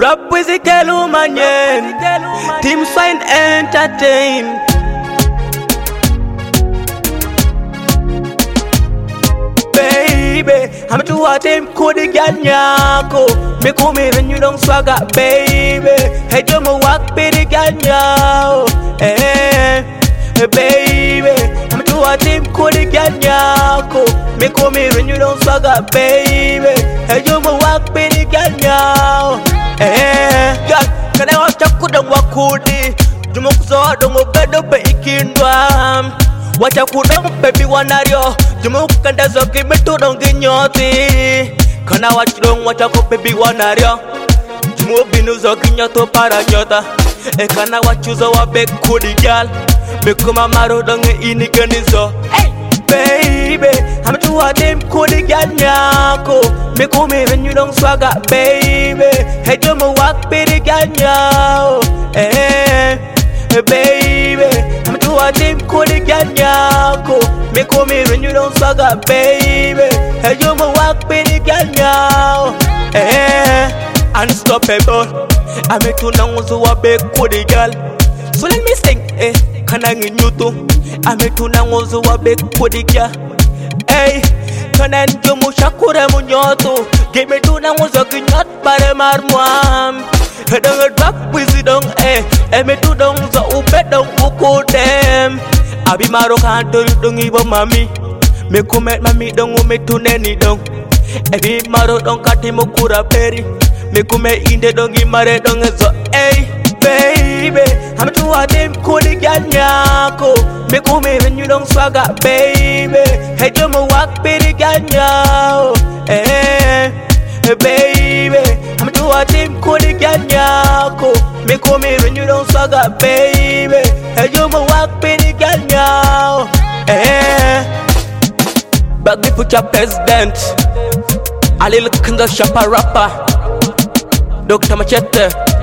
Rap with the Kelu Manyen, Team Fine Entertain. Baby, I'm too hot, I'm cool, the Ganyako. Me come here and you don't swagger, baby. Hey, you mo walk, baby, Ganyao. Hey, baby, I'm too hot, I'm cool, the Ganyako. Me come here and you don't swagger, baby. Hey, you mo walk, baby, Ganyao. God, can I watch a good and walk good? You mo so don't go better, but you can't do. Watch a good baby one ario. Jumu kanda zoki metu dongi nyoti. Kana watch dong watch a good baby one ario. Jumu binu zoki nyoto para nyota. Kana watch uzo wa big kudi gal. Mekuma maro dongi ini ganizo. Hey baby, I'm too hot them kudi gal nyako. Mekumi when you don't swagger baby. Hey jumu walk baby gal nyao. Hey baby, I'm too hot them kudi gal nyako. Me come here when you don't swagger, baby. Hey, you mo walk, baby, girl, now. Unstoppable. I make you know so a big booty girl. So let me sing, can I get you too? I make you know so a big booty girl. Hey, can I do mo shakura mo nyoto? Give me two now so good not para marmuam. Hey, don't back with it, don't me two don't so ubed don't uko them. Abi maro kanto don't even mami. Me kumet mami don't me to neni don't. Ebi maro don't kati mukura peri. Me kumet inde don't give mare don't so. Hey baby, I'm too hot them kodi ganyako. Me kumet when you don't swagger baby. Hey you mo walk baby ganyao. Hey baby, I'm too hot them kodi ganyako. Me kumet when you don't swagger baby. Hey you mo walk baby ganyao. Baggy put your president. A little kinda shopper rapper. Dr. Machete.